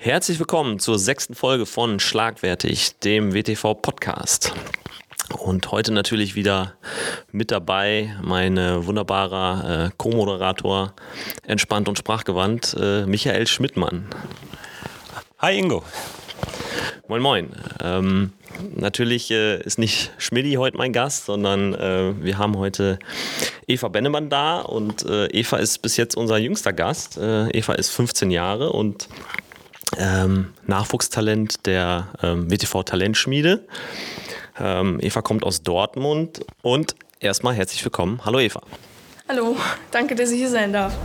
Herzlich willkommen zur 6. Folge von Schlagwertig, dem WTV-Podcast. Und heute natürlich wieder mit dabei mein wunderbarer Co-Moderator, entspannt und sprachgewandt, Michael Schmidtmann. Hi Ingo. Moin moin. Natürlich ist nicht Schmidti heute mein Gast, sondern wir haben heute Eva Bennemann da und Eva ist bis jetzt unser jüngster Gast. Eva ist 15 Jahre und Nachwuchstalent der WTV-Talentschmiede. Eva kommt aus Dortmund und erstmal herzlich willkommen. Hallo Eva. Hallo, danke, dass ich hier sein darf.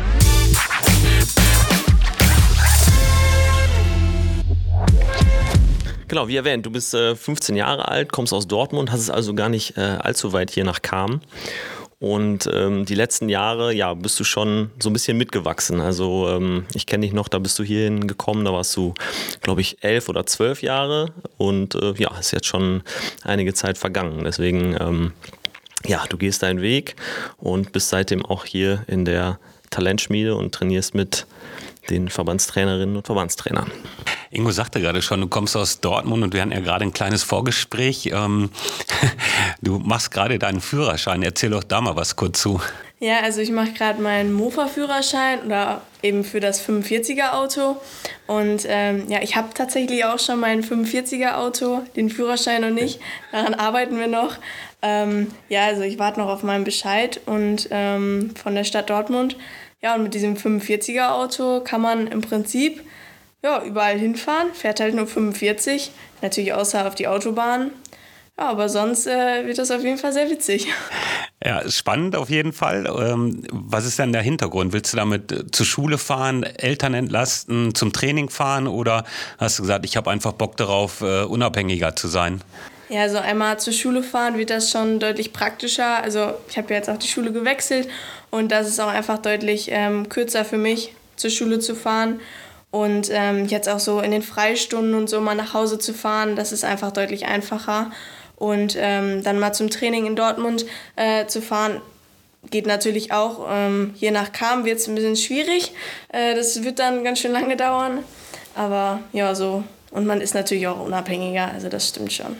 Genau, wie erwähnt, du bist 15 Jahre alt, kommst aus Dortmund, hast es also gar nicht allzu weit hier nach Cham. Und die letzten Jahre, ja, bist du schon so ein bisschen mitgewachsen. Also ich kenne dich noch, da bist du hierhin gekommen, da warst du, glaube ich, 11 oder 12 Jahre. Und ja, ist jetzt schon einige Zeit vergangen. Deswegen, ja, du gehst deinen Weg und bist seitdem auch hier in der Talentschmiede und trainierst mit den Verbandstrainerinnen und Verbandstrainern. Ingo sagte gerade schon, du kommst aus Dortmund und wir hatten ja gerade ein kleines Vorgespräch. Du machst gerade deinen Führerschein. Erzähl doch da mal was kurz zu. Ja, also ich mache gerade meinen Mofa-Führerschein oder eben für das 45er-Auto. Und ja, ich habe tatsächlich auch schon mein 45er-Auto, den Führerschein noch nicht. Daran arbeiten wir noch. Ja, also ich warte noch auf meinen Bescheid und von der Stadt Dortmund. Ja, und mit diesem 45er-Auto kann man im Prinzip ja, überall hinfahren, fährt halt nur 45, natürlich außer auf die Autobahn. Ja, aber sonst wird das auf jeden Fall sehr witzig. Ja, spannend auf jeden Fall. Was ist denn der Hintergrund? Willst du damit zur Schule fahren, Eltern entlasten, zum Training fahren oder hast du gesagt, ich habe einfach Bock darauf, unabhängiger zu sein? Ja, also einmal zur Schule fahren wird das schon deutlich praktischer. Also ich habe ja jetzt auch die Schule gewechselt und das ist auch einfach deutlich kürzer für mich, zur Schule zu fahren. Und jetzt auch so in den Freistunden und so mal nach Hause zu fahren, das ist einfach deutlich einfacher. Und dann mal zum Training in Dortmund zu fahren, geht natürlich auch. Je nach Cham wird es ein bisschen schwierig. Das wird dann ganz schön lange dauern. Aber ja, so. Und man ist natürlich auch unabhängiger, also das stimmt schon.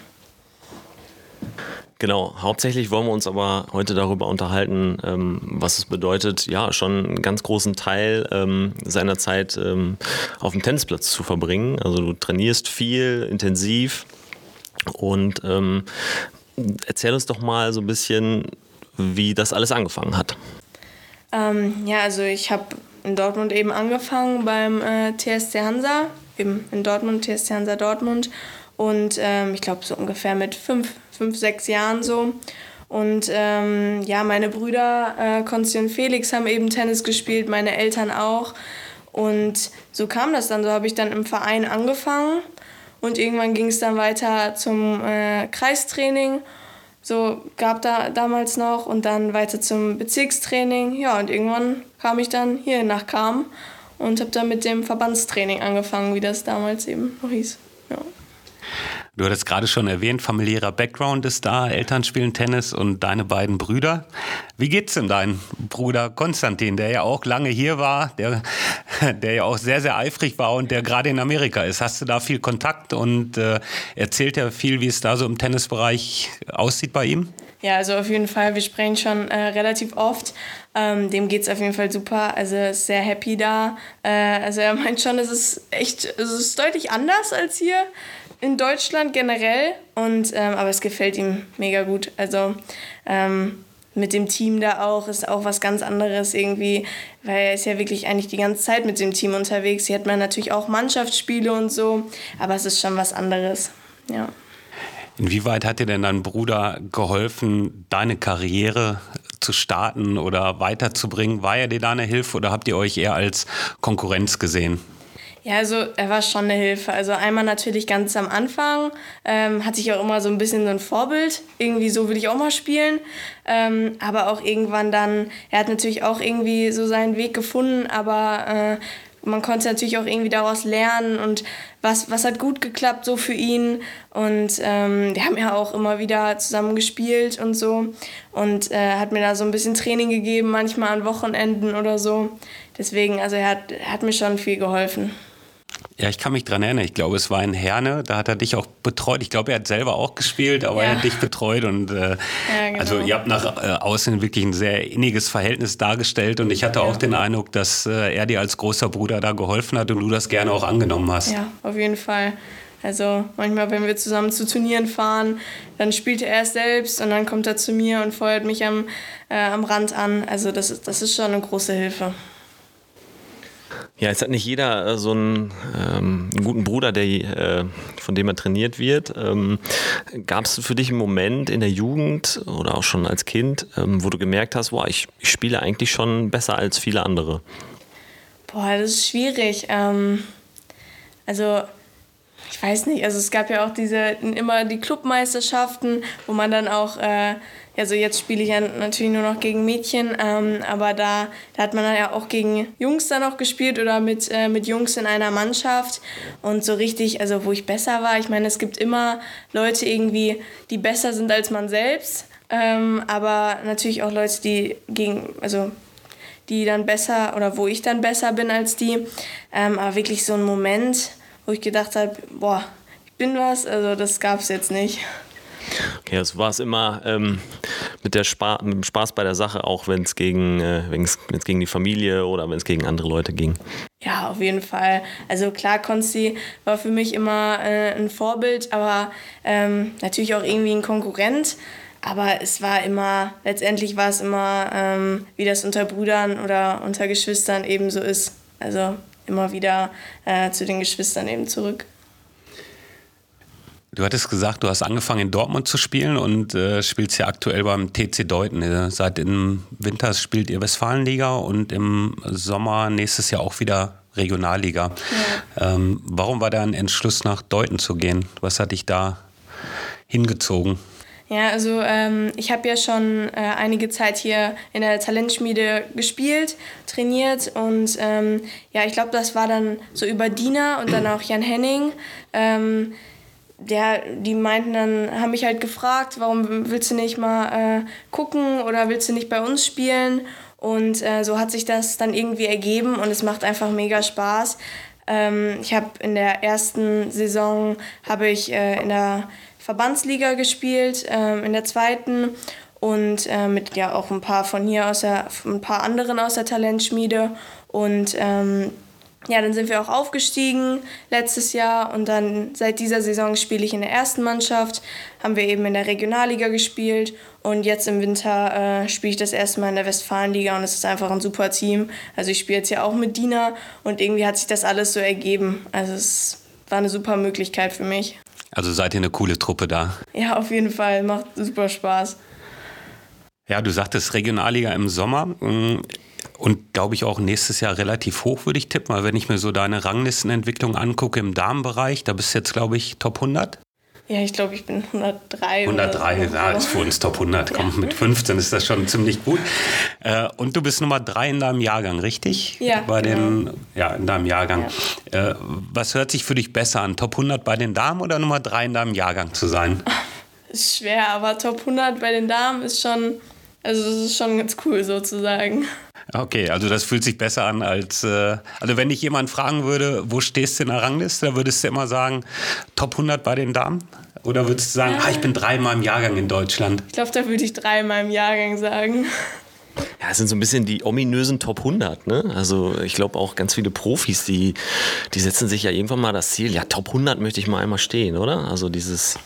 Genau, hauptsächlich wollen wir uns aber heute darüber unterhalten, was es bedeutet, ja, schon einen ganz großen Teil seiner Zeit auf dem Tennisplatz zu verbringen. Also du trainierst viel, intensiv und erzähl uns doch mal so ein bisschen, wie das alles angefangen hat. Ja, also ich habe in Dortmund eben angefangen beim TSC Hansa, eben in Dortmund, TSC Hansa Dortmund. Und ich glaube so ungefähr mit 5, 6 Jahren so. Und ja, meine Brüder Konsti und Felix haben eben Tennis gespielt, meine Eltern auch. Und so kam das dann, so habe ich dann im Verein angefangen. Und irgendwann ging es dann weiter zum Kreistraining. So gab da damals noch und dann weiter zum Bezirkstraining. Ja, und irgendwann kam ich dann hier nach Cham und habe dann mit dem Verbandstraining angefangen, wie das damals eben noch hieß. Ja. Du hattest gerade schon erwähnt, familiärer Background ist da, Eltern spielen Tennis und deine beiden Brüder. Wie geht's denn deinem Bruder Konstantin, der ja auch lange hier war, der ja auch sehr, sehr eifrig war und der gerade in Amerika ist? Hast du da viel Kontakt und erzählt er viel, wie es da so im Tennisbereich aussieht bei ihm? Ja, also auf jeden Fall, wir sprechen schon relativ oft. Dem geht's auf jeden Fall super, also er ist sehr happy da. Also er meint schon, es ist deutlich anders als hier in Deutschland generell, aber es gefällt ihm mega gut. Also mit dem Team da auch ist auch was ganz anderes irgendwie, weil er ist ja wirklich eigentlich die ganze Zeit mit dem Team unterwegs. Hier hat man natürlich auch Mannschaftsspiele und so, aber es ist schon was anderes, ja. Inwieweit hat dir denn dein Bruder geholfen, deine Karriere zu starten oder weiterzubringen? War er dir da eine Hilfe oder habt ihr euch eher als Konkurrenz gesehen? Ja, also er war schon eine Hilfe. Also einmal natürlich ganz am Anfang hatte ich auch immer so ein bisschen so ein Vorbild. Irgendwie so will ich auch mal spielen. Aber auch irgendwann dann, er hat natürlich auch irgendwie so seinen Weg gefunden, aber man konnte natürlich auch irgendwie daraus lernen und was hat gut geklappt so für ihn. Und wir haben ja auch immer wieder zusammen gespielt und so. Und hat mir da so ein bisschen Training gegeben, manchmal an Wochenenden oder so. Deswegen, also er hat mir schon viel geholfen. Ja, ich kann mich dran erinnern. Ich glaube, es war in Herne, da hat er dich auch betreut. Ich glaube, er hat selber auch gespielt, aber er hat dich betreut. Und genau. also ihr habt nach außen wirklich ein sehr inniges Verhältnis dargestellt. Und ich hatte auch den Eindruck, dass er dir als großer Bruder da geholfen hat und du das gerne auch angenommen hast. Ja, auf jeden Fall. Also manchmal, wenn wir zusammen zu Turnieren fahren, dann spielt er erst selbst und dann kommt er zu mir und feuert mich am Rand an. Also das ist schon eine große Hilfe. Ja, jetzt hat nicht jeder so einen guten Bruder, von dem er trainiert wird. Gab es für dich einen Moment in der Jugend oder auch schon als Kind, wo du gemerkt hast, boah, ich spiele eigentlich schon besser als viele andere? Boah, das ist schwierig. Also ich weiß nicht, also es gab ja auch immer die Clubmeisterschaften, wo man dann auch, also jetzt spiele ich ja natürlich nur noch gegen Mädchen, aber da hat man dann ja auch gegen Jungs dann noch gespielt oder mit Jungs in einer Mannschaft und so richtig, also wo ich besser war, ich meine, es gibt immer Leute irgendwie, die besser sind als man selbst, aber natürlich auch Leute, die dann besser oder wo ich dann besser bin als die, aber wirklich so ein Moment, wo ich gedacht habe, boah, ich bin was, also das gab es jetzt nicht. Okay, das war es immer mit dem Spaß bei der Sache, auch wenn es gegen die Familie oder wenn es gegen andere Leute ging. Ja, auf jeden Fall. Also klar, Konsti war für mich immer ein Vorbild, aber natürlich auch irgendwie ein Konkurrent. Aber letztendlich war es immer, wie das unter Brüdern oder unter Geschwistern eben so ist. Also immer wieder zu den Geschwistern eben zurück. Du hattest gesagt, du hast angefangen in Dortmund zu spielen und spielst ja aktuell beim TC Deuten. Seit im Winter spielt ihr Westfalenliga und im Sommer nächstes Jahr auch wieder Regionalliga. Ja. Warum war da ein Entschluss, nach Deuten zu gehen? Was hat dich da hingezogen? Ja, also ich habe ja schon einige Zeit hier in der Talentschmiede gespielt, trainiert und ich glaube, das war dann so über Dina und dann auch Jan Henning. Die meinten dann, haben mich halt gefragt, warum willst du nicht mal gucken oder willst du nicht bei uns spielen? Und so hat sich das dann irgendwie ergeben und es macht einfach mega Spaß. Ich habe in der ersten Saison in der Verbandsliga gespielt, in der zweiten und mit ja auch ein paar von hier ein paar anderen aus der Talentschmiede und dann sind wir auch aufgestiegen letztes Jahr und dann seit dieser Saison spiele ich in der ersten Mannschaft, haben wir eben in der Regionalliga gespielt und jetzt im Winter spiele ich das erste Mal in der Westfalenliga und es ist einfach ein super Team. Also ich spiele jetzt ja auch mit Dina und irgendwie hat sich das alles so ergeben. Also es war eine super Möglichkeit für mich. Also seid ihr eine coole Truppe da? Ja, auf jeden Fall. Macht super Spaß. Ja, du sagtest Regionalliga im Sommer und glaube ich auch nächstes Jahr relativ hoch, würde ich tippen. Weil wenn ich mir so deine Ranglistenentwicklung angucke im Damenbereich, da bist du jetzt, glaube ich, Top 100? Ja, ich glaube, ich bin 103. 103, ja, ist für uns Top 100. Ja. Komm, mit 15 ist das schon ziemlich gut. Und du bist Nummer 3 in deinem Jahrgang, richtig? Ja, in deinem Jahrgang. Ja. Was hört sich für dich besser an? Top 100 bei den Damen oder Nummer 3 in deinem Jahrgang zu sein? Ist schwer, aber Top 100 bei den Damen ist schon ganz cool sozusagen. Okay, also das fühlt sich besser an als, also wenn dich jemand fragen würde, wo stehst du in der Rangliste, da würdest du immer sagen, Top 100 bei den Damen? Oder würdest du sagen, ich bin 3 in meinem Jahrgang in Deutschland? Ich glaube, da würde ich 3 in meinem Jahrgang sagen. Ja, es sind so ein bisschen die ominösen Top 100, ne? Also ich glaube auch ganz viele Profis, die setzen sich ja irgendwann mal das Ziel, ja, Top 100 möchte ich mal einmal stehen, oder? Also dieses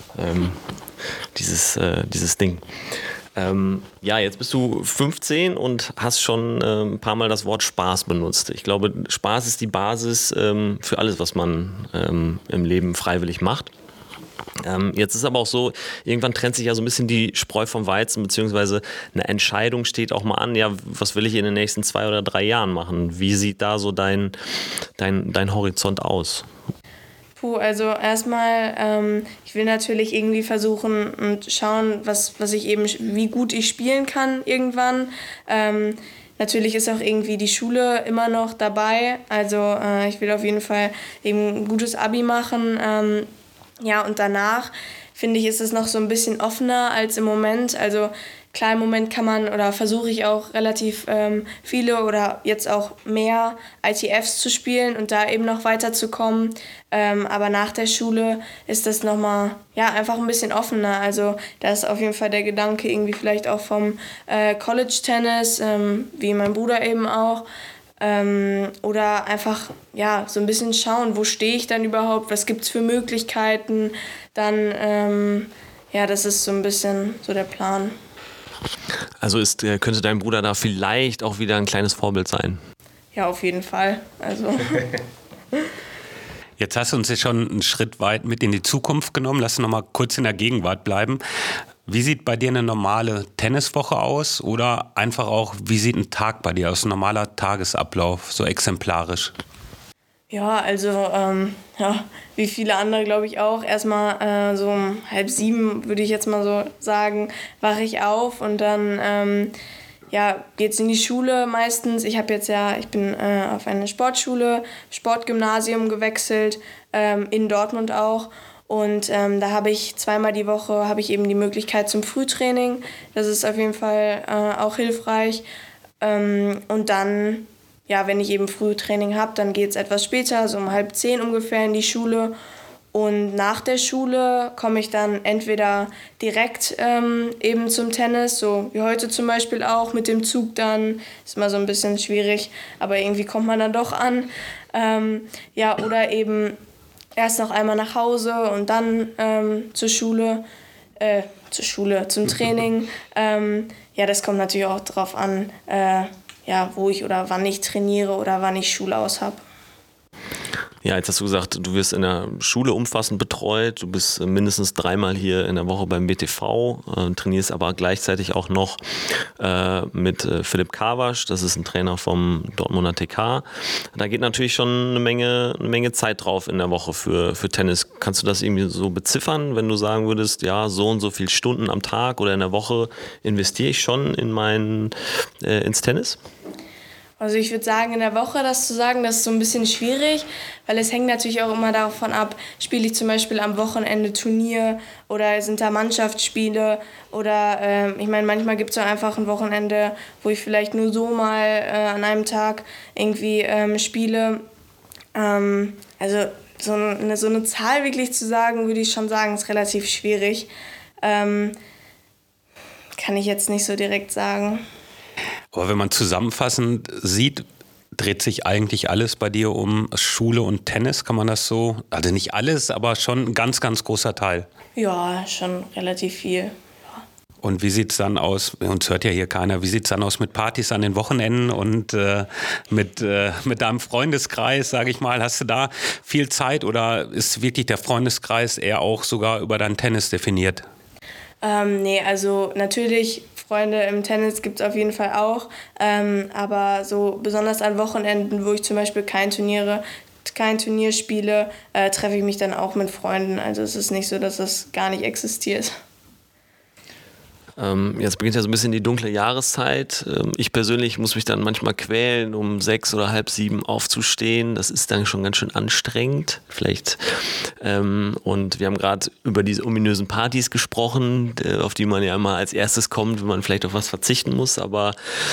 Ding. Jetzt bist du 15 und hast schon ein paar Mal das Wort Spaß benutzt. Ich glaube, Spaß ist die Basis für alles, was man im Leben freiwillig macht. Jetzt ist aber auch so, irgendwann trennt sich ja so ein bisschen die Spreu vom Weizen, beziehungsweise eine Entscheidung steht auch mal an, ja, was will ich in den nächsten 2 oder 3 Jahren machen? Wie sieht da so dein Horizont aus? Also erstmal, ich will natürlich irgendwie versuchen und schauen, wie gut ich spielen kann irgendwann. Natürlich ist auch irgendwie die Schule immer noch dabei. Also ich will auf jeden Fall eben ein gutes Abi machen. Und danach finde ich, ist es noch so ein bisschen offener als im Moment. Also klar, im Moment kann man oder versuche ich auch relativ viele oder jetzt auch mehr ITFs zu spielen und da eben noch weiterzukommen. Aber nach der Schule ist das nochmal einfach ein bisschen offener. Also da ist auf jeden Fall der Gedanke irgendwie vielleicht auch vom College-Tennis, wie mein Bruder eben auch. Oder einfach so ein bisschen schauen, wo stehe ich dann überhaupt, was gibt es für Möglichkeiten. Dann, das ist so ein bisschen so der Plan. Also könnte dein Bruder da vielleicht auch wieder ein kleines Vorbild sein? Ja, auf jeden Fall. Also. Jetzt hast du uns ja schon einen Schritt weit mit in die Zukunft genommen. Lass uns noch mal kurz in der Gegenwart bleiben. Wie sieht bei dir eine normale Tenniswoche aus? Oder einfach auch, wie sieht ein Tag bei dir aus? Ein normaler Tagesablauf, so exemplarisch? Ja, also wie viele andere glaube ich auch. Erstmal so um 6:30 würde ich jetzt mal so sagen, wache ich auf und dann geht's in die Schule meistens. Ich bin auf eine Sportschule, Sportgymnasium gewechselt, in Dortmund auch. Und da habe ich zweimal die Woche eben die Möglichkeit zum Frühtraining. Das ist auf jeden Fall auch hilfreich. Und dann, wenn ich eben Frühtraining habe, dann geht es etwas später, so um 9:30 ungefähr in die Schule. Und nach der Schule komme ich dann entweder direkt eben zum Tennis, so wie heute zum Beispiel auch mit dem Zug dann. Ist mal so ein bisschen schwierig, aber irgendwie kommt man dann doch an. Oder eben erst noch einmal nach Hause und dann zum Training. Das kommt natürlich auch drauf an, wo ich oder wann ich trainiere oder wann ich Schule aus habe. Ja, jetzt hast du gesagt, du wirst in der Schule umfassend betreut, du bist mindestens 3-mal hier in der Woche beim BTV, trainierst aber gleichzeitig auch noch mit Philipp Kawasch, das ist ein Trainer vom Dortmunder TK. Da geht natürlich schon eine Menge Zeit drauf in der Woche für Tennis. Kannst du das irgendwie so beziffern, wenn du sagen würdest, ja, so und so viele Stunden am Tag oder in der Woche investiere ich schon ins Tennis? Also ich würde sagen, in der Woche das zu sagen, das ist so ein bisschen schwierig, weil es hängt natürlich auch immer davon ab, spiele ich zum Beispiel am Wochenende Turnier oder sind da Mannschaftsspiele oder manchmal gibt es auch einfach ein Wochenende, wo ich vielleicht nur so mal an einem Tag irgendwie spiele. Also so eine Zahl wirklich zu sagen, würde ich schon sagen, ist relativ schwierig. Kann ich jetzt nicht so direkt sagen. Aber wenn man zusammenfassend sieht, dreht sich eigentlich alles bei dir um Schule und Tennis, kann man das so? Also nicht alles, aber schon ein ganz, ganz großer Teil. Ja, schon relativ viel. Ja. Und wie sieht es dann aus, uns hört ja hier keiner, wie sieht es dann aus mit Partys an den Wochenenden und mit deinem Freundeskreis, sage ich mal, hast du da viel Zeit oder ist wirklich der Freundeskreis eher auch sogar über dein Tennis definiert? Nee, also natürlich Freunde im Tennis gibt es auf jeden Fall auch, aber so besonders an Wochenenden, wo ich zum Beispiel kein Turnier spiele, treffe ich mich dann auch mit Freunden. Also es ist nicht so, dass das gar nicht existiert. Jetzt beginnt ja so ein bisschen die dunkle Jahreszeit. Ich persönlich muss mich dann manchmal quälen, um 6 oder halb 7 aufzustehen. Das ist dann schon ganz schön anstrengend. Vielleicht. Und wir haben gerade über diese ominösen Partys gesprochen, auf die man ja immer als erstes kommt, wenn man vielleicht auf was verzichten muss. Aber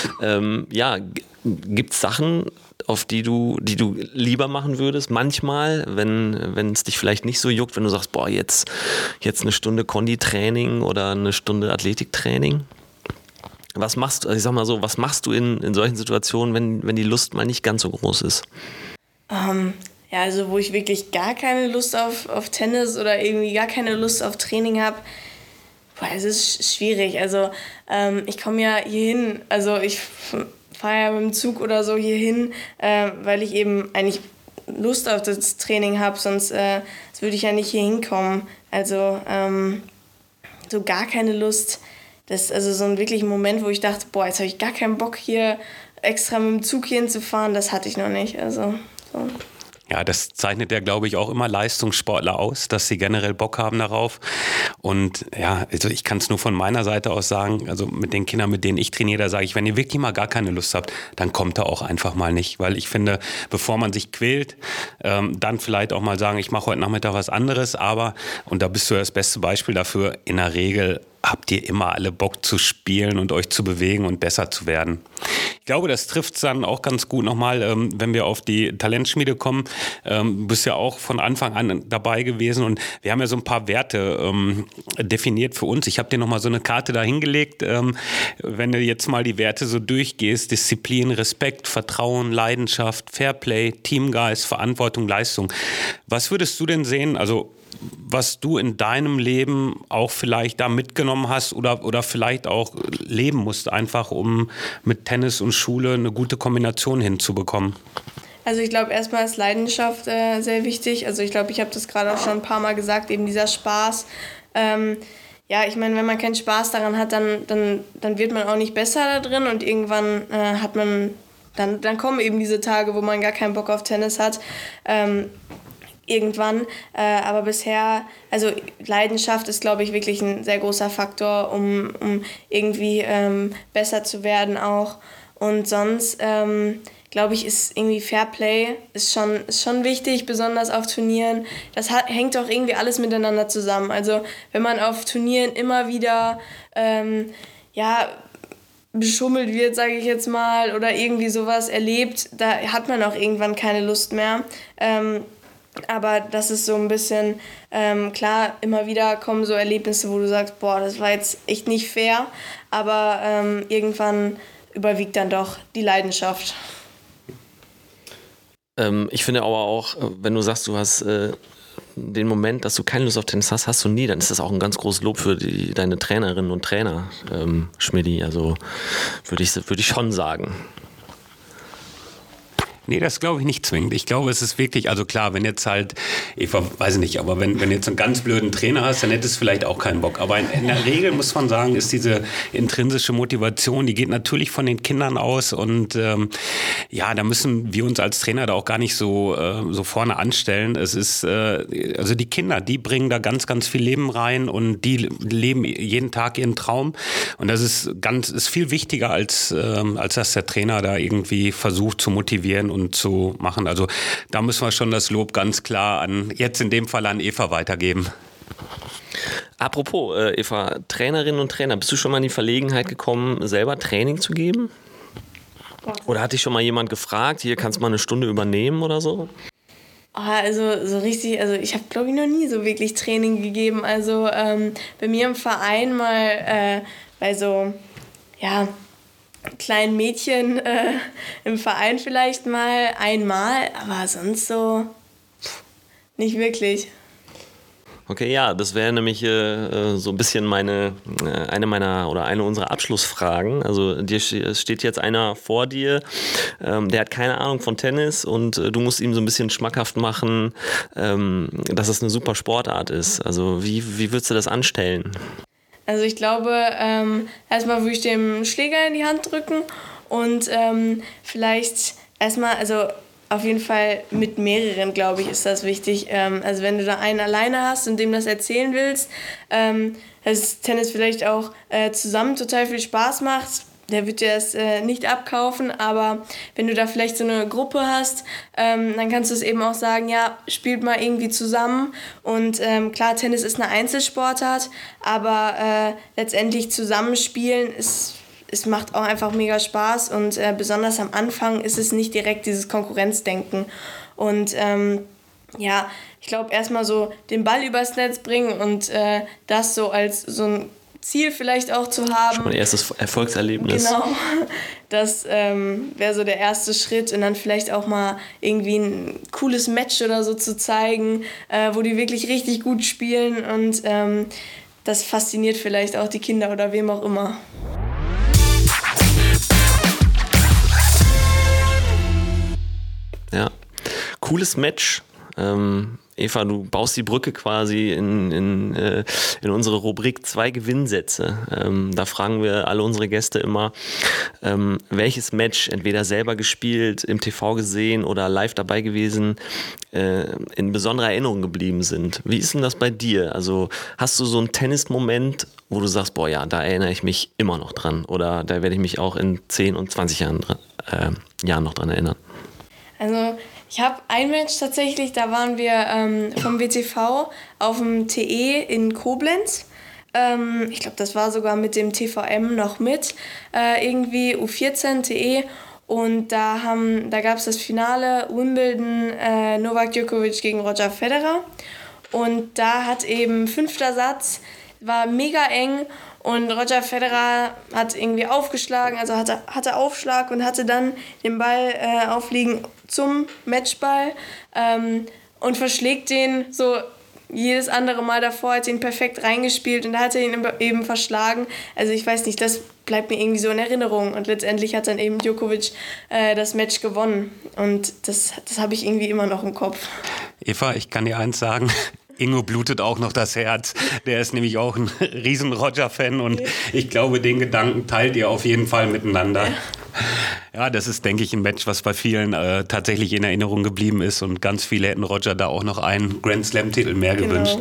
gibt es Sachen, auf die du lieber machen würdest, manchmal, wenn es dich vielleicht nicht so juckt, wenn du sagst, boah, jetzt eine Stunde Konditraining oder eine Stunde Athletiktraining? Was machst du, also ich sag mal so, was machst du in solchen Situationen, wenn die Lust mal nicht ganz so groß ist? Also wo ich wirklich gar keine Lust auf Tennis oder irgendwie gar keine Lust auf Training habe, es ist schwierig. Also ich komme ja hier hin, also ich fahre ja mit dem Zug oder so hier hin, weil ich eben eigentlich Lust auf das Training habe, sonst würde ich ja nicht hier hinkommen. Also so gar keine Lust. Das ist also so ein wirklicher Moment, wo ich dachte, boah, jetzt habe ich gar keinen Bock hier extra mit dem Zug hier hinzufahren, das hatte ich noch nicht. Also so. Ja, das zeichnet ja, glaube ich, auch immer Leistungssportler aus, dass sie generell Bock haben darauf. Und ja, also ich kann es nur von meiner Seite aus sagen, also mit den Kindern, mit denen ich trainiere, da sage ich, wenn ihr wirklich mal gar keine Lust habt, dann kommt da auch einfach mal nicht. Weil ich finde, bevor man sich quält, dann vielleicht auch mal sagen, ich mache heute Nachmittag was anderes. Aber, und da bist du das beste Beispiel dafür, in der Regel habt ihr immer alle Bock zu spielen und euch zu bewegen und besser zu werden. Ich glaube, das trifft es dann auch ganz gut nochmal, wenn wir auf die Talentschmiede kommen. Du bist ja auch von Anfang an dabei gewesen und wir haben ja so ein paar Werte definiert für uns. Ich habe dir nochmal so eine Karte da hingelegt. Wenn du jetzt mal die Werte so durchgehst, Disziplin, Respekt, Vertrauen, Leidenschaft, Fairplay, Teamgeist, Verantwortung, Leistung. Was würdest du denn sehen, also was du in deinem Leben auch vielleicht da mitgenommen hast oder vielleicht auch leben musst, einfach um mit Tennis und Schule eine gute Kombination hinzubekommen? Also ich glaube, erstmal ist Leidenschaft sehr wichtig. Also ich glaube, ich habe das gerade auch schon ein paar Mal gesagt, eben dieser Spaß. Ja, ich meine, wenn man keinen Spaß daran hat, dann wird man auch nicht besser da drin und irgendwann dann kommen eben diese Tage, wo man gar keinen Bock auf Tennis hat. Irgendwann, aber bisher, also Leidenschaft ist, glaube ich, wirklich ein sehr großer Faktor, um irgendwie besser zu werden auch. Und sonst, glaube ich, ist irgendwie Fairplay ist schon wichtig, besonders auf Turnieren. Das hängt auch irgendwie alles miteinander zusammen. Also wenn man auf Turnieren immer wieder, beschummelt wird, sage ich jetzt mal, oder irgendwie sowas erlebt, da hat man auch irgendwann keine Lust mehr. Aber das ist so ein bisschen, klar, immer wieder kommen so Erlebnisse, wo du sagst, boah, das war jetzt echt nicht fair, aber irgendwann überwiegt dann doch die Leidenschaft. Ich finde aber auch, wenn du sagst, du hast den Moment, dass du keine Lust auf Tennis hast, hast du nie, dann ist das auch ein ganz großes Lob für deine Trainerinnen und Trainer, Schmidti, also würde ich schon sagen. Nee, das glaube ich nicht zwingend. Ich glaube, es ist wirklich, also klar, wenn jetzt halt, ich weiß nicht, aber wenn jetzt einen ganz blöden Trainer hast, dann hättest du vielleicht auch keinen Bock. Aber in der Regel muss man sagen, ist diese intrinsische Motivation, die geht natürlich von den Kindern aus und da müssen wir uns als Trainer da auch gar nicht so vorne anstellen. Es ist, also die Kinder, die bringen da ganz, ganz viel Leben rein und die leben jeden Tag ihren Traum und das ist viel wichtiger, als dass der Trainer da irgendwie versucht zu motivieren und zu machen. Also da müssen wir schon das Lob ganz klar jetzt in dem Fall an Eva weitergeben. Apropos, Eva, Trainerinnen und Trainer, bist du schon mal in die Verlegenheit gekommen, selber Training zu geben? Oder hat dich schon mal jemand gefragt, hier kannst du mal eine Stunde übernehmen oder so? Also so richtig, also ich habe glaube ich noch nie so wirklich Training gegeben. Also bei mir im Verein mal bei so, kleinen Mädchen im Verein vielleicht mal einmal, aber sonst so nicht wirklich. Okay, ja, das wäre nämlich so ein bisschen eine unserer Abschlussfragen. Also dir steht jetzt einer vor dir, der hat keine Ahnung von Tennis und du musst ihm so ein bisschen schmackhaft machen, dass es eine super Sportart ist. Also wie würdest du das anstellen? Also ich glaube, erstmal würde ich dem Schläger in die Hand drücken und vielleicht erstmal, also auf jeden Fall mit mehreren, glaube ich, ist das wichtig. Also wenn du da einen alleine hast und dem das erzählen willst, dass Tennis vielleicht auch zusammen total viel Spaß macht, der wird dir das nicht abkaufen, aber wenn du da vielleicht so eine Gruppe hast, dann kannst du es eben auch sagen, ja, spielt mal irgendwie zusammen und klar, Tennis ist eine Einzelsportart, aber letztendlich zusammenspielen es macht auch einfach mega Spaß und besonders am Anfang ist es nicht direkt dieses Konkurrenzdenken und ich glaube erstmal so den Ball übers Netz bringen und das so als so ein Ziel vielleicht auch zu haben. Schon mein erstes Erfolgserlebnis. Genau, das wäre so der erste Schritt und dann vielleicht auch mal irgendwie ein cooles Match oder so zu zeigen, wo die wirklich richtig gut spielen und das fasziniert vielleicht auch die Kinder oder wem auch immer. Ja, cooles Match. Eva, du baust die Brücke quasi in unsere Rubrik 2 Gewinnsätze. Da fragen wir alle unsere Gäste immer, welches Match, entweder selber gespielt, im TV gesehen oder live dabei gewesen, in besonderer Erinnerung geblieben sind. Wie ist denn das bei dir? Also hast du so einen Tennismoment, wo du sagst, boah ja, da erinnere ich mich immer noch dran oder da werde ich mich auch in 10 und 20 Jahren noch dran erinnern? Also ich habe ein Match tatsächlich, da waren wir vom WTV auf dem TE in Koblenz. Ich glaube, das war sogar mit dem TVM noch mit, irgendwie U14 TE. Und da gab es das Finale Wimbledon, Novak Djokovic gegen Roger Federer. Und da hat eben 5. Satz, war mega eng. Und Roger Federer hat irgendwie aufgeschlagen, also hatte Aufschlag und hatte dann den Ball aufliegen zum Matchball und verschlägt den so jedes andere Mal davor, hat ihn perfekt reingespielt und da hat er ihn eben verschlagen. Also ich weiß nicht, das bleibt mir irgendwie so in Erinnerung und letztendlich hat dann eben Djokovic das Match gewonnen und das habe ich irgendwie immer noch im Kopf. Eva, ich kann dir eins sagen. Ingo blutet auch noch das Herz. Der ist nämlich auch ein riesen Roger-Fan und ich glaube, den Gedanken teilt ihr auf jeden Fall miteinander. Ja, das ist, denke ich, ein Match, was bei vielen tatsächlich in Erinnerung geblieben ist und ganz viele hätten Roger da auch noch einen Grand-Slam-Titel mehr gewünscht.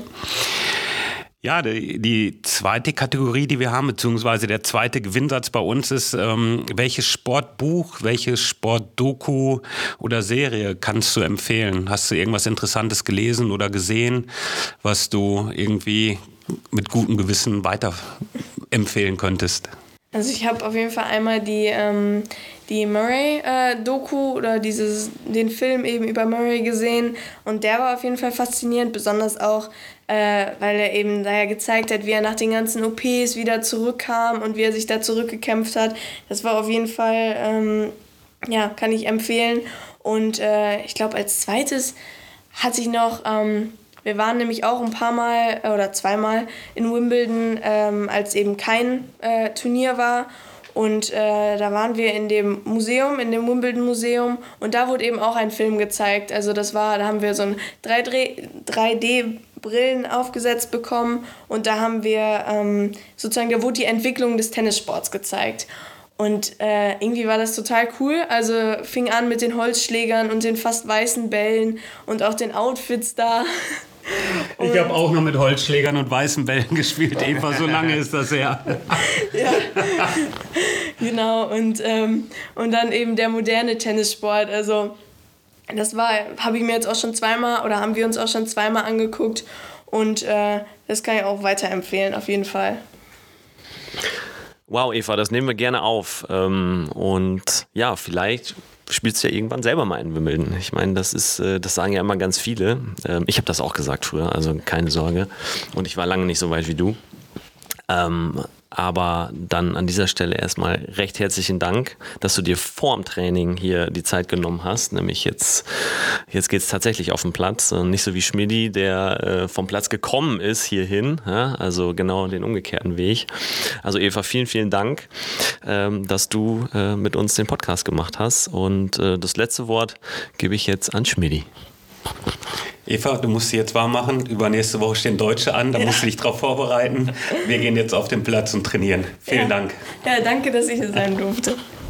Ja, die zweite Kategorie, die wir haben, beziehungsweise der zweite Gewinnsatz bei uns ist, welches Sportbuch, welche Sportdoku oder Serie kannst du empfehlen? Hast du irgendwas Interessantes gelesen oder gesehen, was du irgendwie mit gutem Gewissen weiterempfehlen könntest? Also ich habe auf jeden Fall einmal die Murray-Doku oder den Film eben über Murray gesehen und der war auf jeden Fall faszinierend, besonders auch, weil er eben daher gezeigt hat, wie er nach den ganzen OPs wieder zurückkam und wie er sich da zurückgekämpft hat. Das war auf jeden Fall, kann ich empfehlen. Und ich glaube, als zweites hatte ich noch... wir waren nämlich auch ein paar Mal oder zweimal in Wimbledon, als eben kein Turnier war. Und da waren wir in dem Museum, in dem Wimbledon-Museum. Und da wurde eben auch ein Film gezeigt. Also da haben wir so ein 3D-Brillen aufgesetzt bekommen. Und da haben wir da wurde die Entwicklung des Tennissports gezeigt. Und irgendwie war das total cool. Also fing an mit den Holzschlägern und den fast weißen Bällen und auch den Outfits da. Ich habe auch noch mit Holzschlägern und weißen Bällen gespielt, Eva, so lange ist das her. Ja, genau. Und dann eben der moderne Tennissport. Also das habe ich mir jetzt auch schon zweimal oder haben wir uns auch schon zweimal angeguckt. Und das kann ich auch weiterempfehlen, auf jeden Fall. Wow, Eva, das nehmen wir gerne auf. Und ja, vielleicht spielst du ja irgendwann selber mal in Wimbledon. Ich meine, das sagen ja immer ganz viele. Ich habe das auch gesagt früher, also keine Sorge. Und ich war lange nicht so weit wie du. Aber dann an dieser Stelle erstmal recht herzlichen Dank, dass du dir vorm Training hier die Zeit genommen hast. Nämlich jetzt geht es tatsächlich auf den Platz. Nicht so wie Schmidti, der vom Platz gekommen ist hierhin. Ja? Also genau den umgekehrten Weg. Also Eva, vielen, vielen Dank, dass du mit uns den Podcast gemacht hast. Und das letzte Wort gebe ich jetzt an Schmidti. Eva, du musst dich jetzt warm machen. Übernächste Woche stehen Deutsche an, da musst du dich drauf vorbereiten. Wir gehen jetzt auf den Platz und trainieren. Vielen Dank. Ja, danke, dass ich hier sein durfte.